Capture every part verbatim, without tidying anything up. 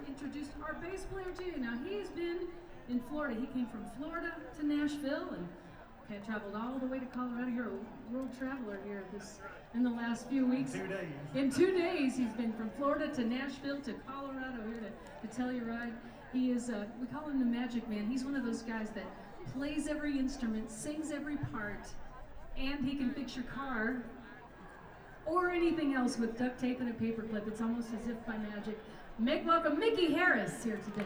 introduce our bass player to you. Now, he's been in Florida. He came from Florida to Nashville and okay, traveled all the way to Colorado. You're a world traveler here this in the last few weeks. In two days. In two days, he's been from Florida to Nashville to Colorado here to, to Telluride. He is, uh, we call him the Magic Man. He's one of those guys that plays every instrument, sings every part, and he can fix your car or anything else with duct tape and a paper clip. It's almost as if by magic. Make welcome Mickey Harris here today.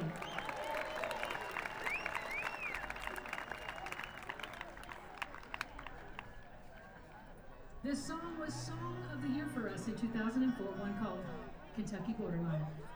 This song was Song of the Year for us in two thousand four, one called Kentucky Borderline.